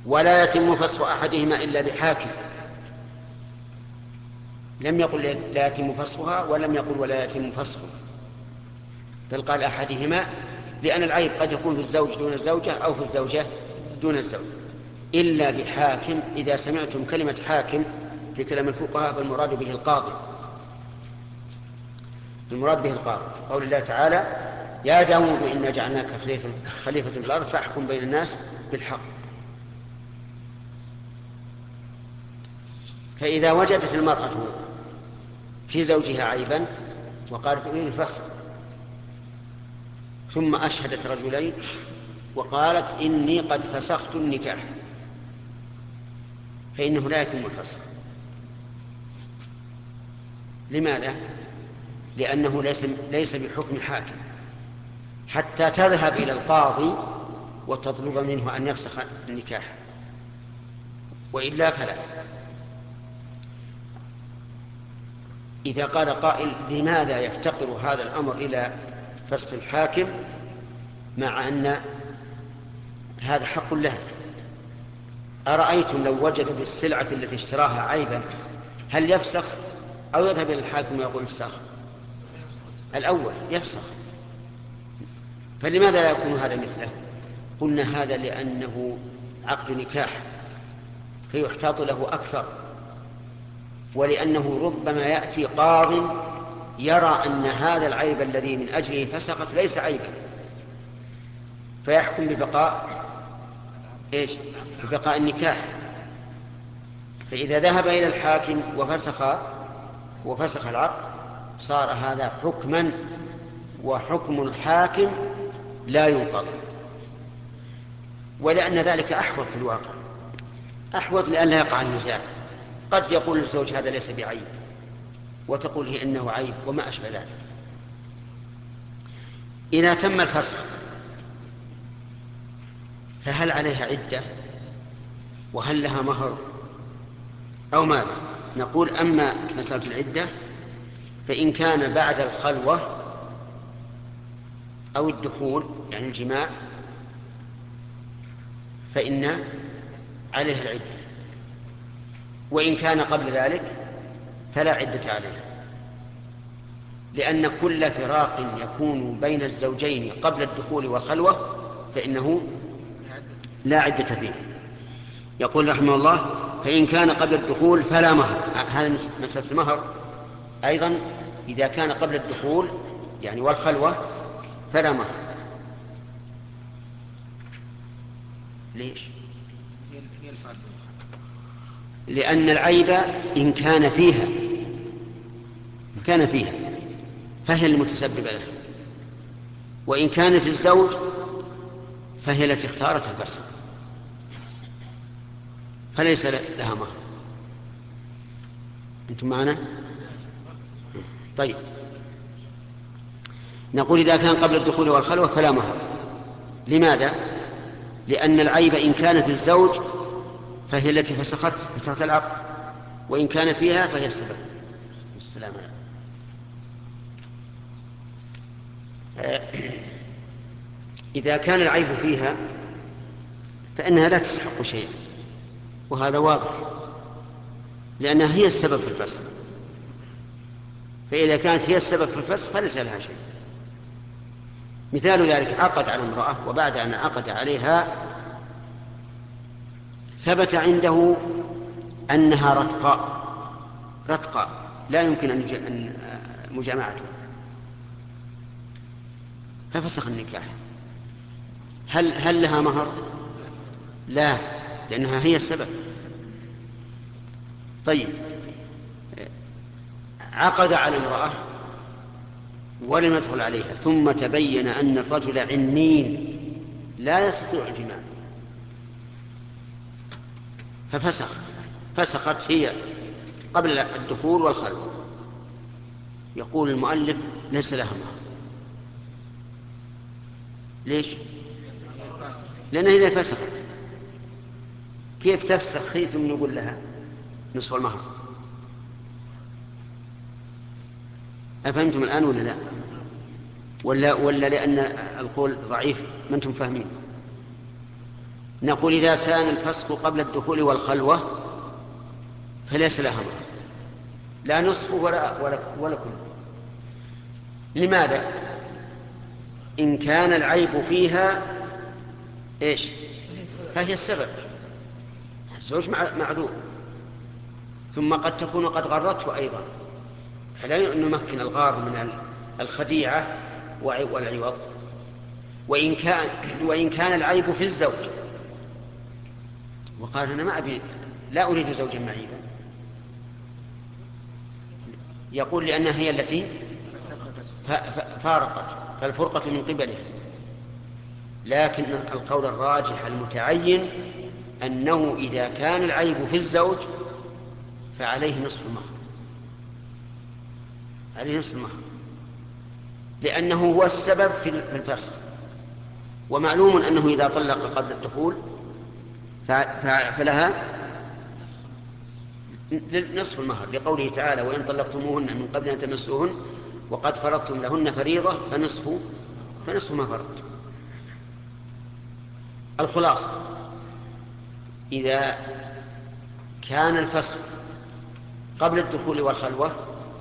ولا يتم فسخ أحدهما إلا بحاكم. لم يقل لا يتم فسخها ولم يقل ولا يتم فسخها، بل قال أحدهما، لأن العيب قد يكون في الزوج دون الزوجة أو في الزوجة دون الزوج. إلا بحاكم. إذا سمعتم كلمة حاكم في كلام الفقهاء فالمراد به القاضي. المراد به القاضي قول الله تعالى: يا داود إنا جعلناك خليفة في الأرض فاحكم بين الناس بالحق. فإذا وجدت المرأة في زوجها عيبا وقالت أريد الفسخ، ثم أشهدت رجلين وقالت إني قد فسخت النكاح، فإنه لا يتم الفسخ. لماذا؟ لأنه ليس بحكم حاكم حتى تذهب إلى القاضي وتطلب منه أن يفسخ النكاح، وإلا فلا. إذا قال قائل: لماذا يفتقر هذا الأمر إلى فسخ الحاكم مع أن هذا حق له؟ أرأيتم لو وجد بالسلعة التي اشتراها عيبا هل يفسخ أو يذهب إلى الحاكم ويقول افسخ؟ الأول يفسخ. فلماذا لا يكون هذا مثله؟ قلنا هذا لأنه عقد نكاح فيحتاط له أكثر، ولأنه ربما يأتي قاض يرى أن هذا العيب الذي من أجله فسخت ليس عيبا، فيحكم ببقاء ببقاء النكاح. فإذا ذهب إلى الحاكم وفسخ العقد صار هذا حكما، وحكم الحاكم لا ينقض. ولأن ذلك أحوط في الواقع، أحوط لئلا يقع النزاع. قد يقول الزوج هذا ليس بعيب وتقول هي إنه عيب وما أشبه ذلك. إذا تم الفسخ فهل عليها عدة وهل لها مهر أو ماذا؟ نقول: أما مسألة العدة فإن كان بعد الخلوة أو الدخول يعني الجماع فإن عليها العدة، وإن كان قبل ذلك فلا عدة عليها، لأن كل فراق يكون بين الزوجين قبل الدخول والخلوة فإنه لا عدة فيه. يقول رحمه الله: فإن كان قبل الدخول فلا مهر. هذا مسألة المهر أيضا، إذا كان قبل الدخول يعني والخلوة فلا مهر. ليش؟ لأن العيب إن كان فيها فهي المتسببة له، وإن كان في الزوج فهي التي اختارت الفسخ فليس لها مهر. أنتم معنا؟ طيب، نقول إذا كان قبل الدخول والخلوة فلا مهر. لماذا؟ لأن العيب إن كان في الزوج فهي التي فسخت العقد، وإن كان فيها فهي السبب. السلام عليكم. إذا كان العيب فيها فإنها لا تستحق شيئا، وهذا واضح لأنها هي السبب في الفسخ. فإذا كانت هي السبب في الفسخ فليس لها شيء. مثال ذلك: عقد على امرأة وبعد أن عقد عليها ثبت عنده أنها رتقاء لا يمكن أن مجامعته، ففسخ النكاح. هل لها مهر؟ لا، لأنها هي السبب. طيب، عقد على امرأة ولم يدخل عليها ثم تبين أن الرجل عنين لا يستطيع الجماع فسخت هي قبل الدخول والخلوة. يقول المؤلف: ليس لها مهر. ليش؟ لأنها إذا فسخت كيف تفسخ هي ثم نقول لها نصف المهر؟ أفهمتم الآن ولا لا؟ ولا لأن القول ضعيف ما أنتم فاهمين؟ نقول إذا كان الفسخ قبل الدخول والخلوة فليس لها مهر، لا نصف ولا كل. لماذا؟ إن كان العيب فيها إيش؟ فهي السبب، الزوج معذور، ثم قد تكون قد غرته أيضا، فلا نمكن الغار من الخديعة والعوض. وإن كان العيب في الزوج وقال أنا لا أريد زوجا معيبا، يقول لأنها هي التي فارقت، فالفرقة من قبلها. لكن القول الراجح المتعين أنه إذا كان العيب في الزوج فعليه نصف المهر، عليه نصف المهر، لأنه هو السبب في الفسخ. ومعلوم أنه إذا طلق قبل الدخول فلها نصف المهر، لقوله تعالى وإن طلقتموهن من قبل أن تمسوهن وقد فرضتم لهن فريضة فنصف ما فرضتم. الخلاصة إذا كان الفسخ قبل الدخول والخلوة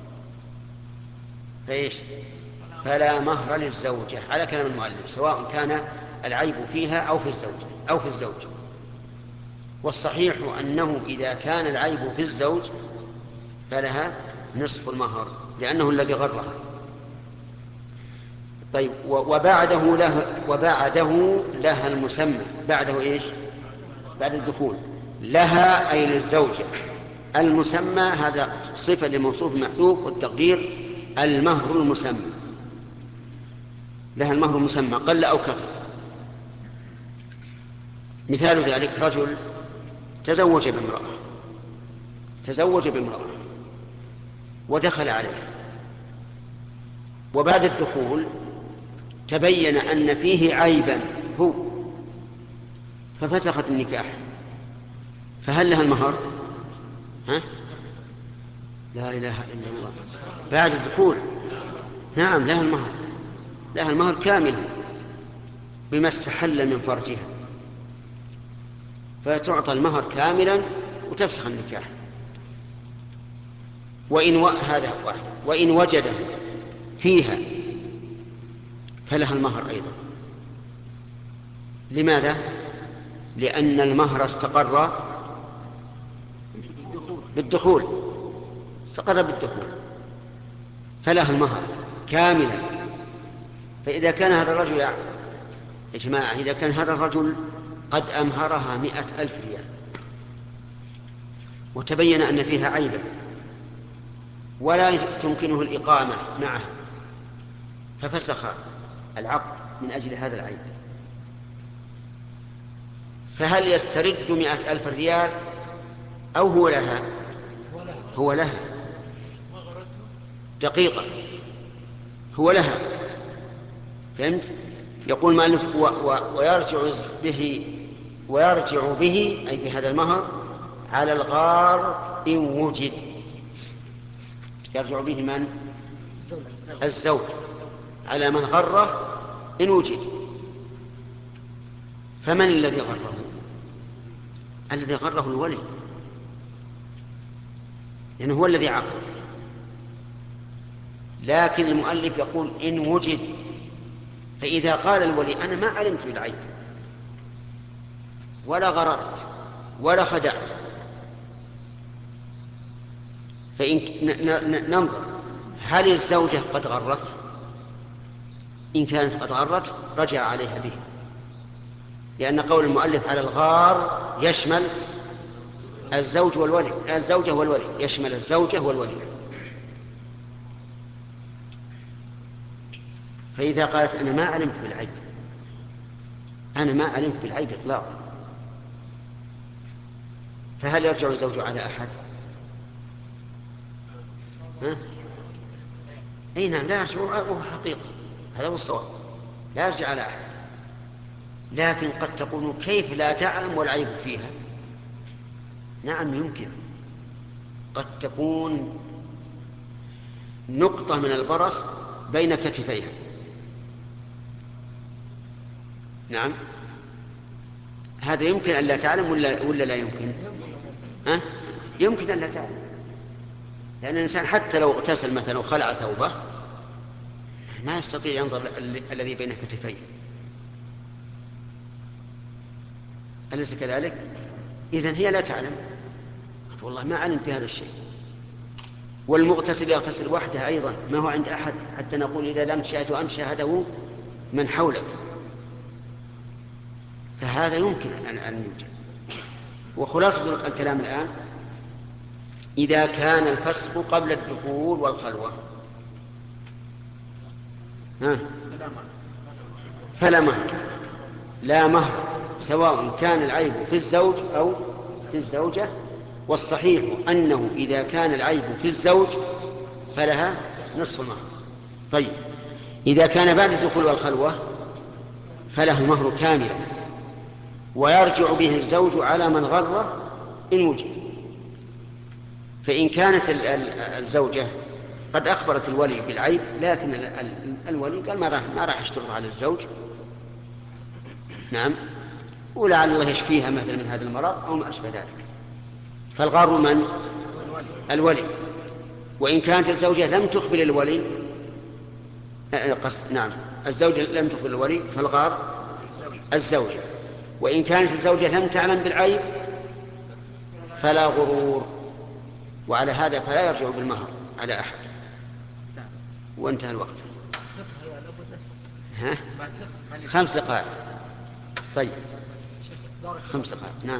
فلا مهر للزوجة على كلام المؤلف، سواء كان العيب فيها أو في الزوج. والصحيح أنه إذا كان العيب في الزوج فلها نصف المهر لأنه الذي غرها. طيب، وبعده لها المسمى. بعده إيش؟ بعد الدخول لها أي للزوجة المسمى، هذا صفة لموصوف محذوف، والتقدير المهر المسمى. لها المهر المسمى قل أو كثر. مثال ذلك رجل تزوج بامرأة ودخل عليها، وبعد الدخول تبين أن فيه عيبا هو ففسخت النكاح، فهل لها المهر؟ لا إله إلا الله. بعد الدخول نعم لها المهر كاملا بما استحل من فرجها، فتعطى المهر كاملا وتفسخ النكاح. هذا واحد. وإن وجده فيها فلها المهر أيضا. لماذا؟ لأن المهر استقر بالدخول، فلها المهر كاملا. فإذا كان هذا الرجل يا جماعة، إذا كان هذا الرجل قد أمهرها 100,000 ريال وتبين أن فيها عيبا ولا تمكنه الإقامة معه، ففسخ العقد من أجل هذا العيب، فهل يسترد 100,000 ريال أو هو لها؟ هو لها دقيقة، هو لها. فهمت؟ يقول مالك ويرجع به أي بهذا المهر على الغار إن وجد. يرجع به من؟ الزوج على من غره إن وجد. فمن الذي غره؟ الذي غره الولي، لأنه هو الذي عقد. لكن المؤلف يقول إن وجد، فإذا قال الولي أنا ما علمت بالعيب ولا غررت ولا خدعت، فإن ننظر هل الزوجة قد غرت؟ إن كانت قد غرت رجع عليها به، لأن قول المؤلف على الغار يشمل الزوجة والولي، يشمل الزوجة والولي. فإذا قالت أنا ما علمت بالعيب إطلاقا، فهل يرجع الزوج على أحد؟ أي نعم، لا يرجع، وهو حقيقة هذا هو الصواب، لا يرجع على أحد. لكن قد تقول كيف لا تعلم والعيب فيها؟ نعم يمكن، قد تكون نقطة من البرص بين كتفيها. نعم، هذا يمكن أن لا تعلم ولا لا يمكن؟ ها؟ يمكن أن لا تعلم، لأن الإنسان حتى لو اغتسل مثلا وخلع ثوبه ما يستطيع ينظر الذي بين كتفيه، أليس كذلك؟ إذن هي لا تعلم، والله ما علم في هذا الشيء. والمغتسل يغتسل وحده أيضا، ما هو عند أحد حتى نقول إذا لم تشاهده أنت شاهده من حولك، فهذا يمكن أن يوجد. وخلاصة الكلام الآن: إذا كان الفسق قبل الدخول والخلوة فلا مهر، لا مهر، سواء كان العيب في الزوج أو في الزوجة. والصحيح أنه إذا كان العيب في الزوج فلها نصف المهر. طيب، إذا كان بعد الدخول والخلوة فله المهر كاملا، ويرجع به الزوج على من غره إن وجد. فإن كانت الزوجة قد أخبرت الولي بالعيب، لكن الولي قال ما راح اشترط على الزوج، نعم، ولعل الله يشفيها مثلا من هذا المرض أو ما أشبه ذلك، فالغار من؟ الولي. وإن كانت الزوجة لم تخبر الولي، نعم، الزوجة لم تخبر الولي فالغار الزوجة. وإن كانت الزوجة لم تعلم بالعيب فلا غرور، وعلى هذا فلا يرجع بالمهر على أحد. وانتهى الوقت. ها؟ 5 دقائق. طيب، 5 دقائق. نعم.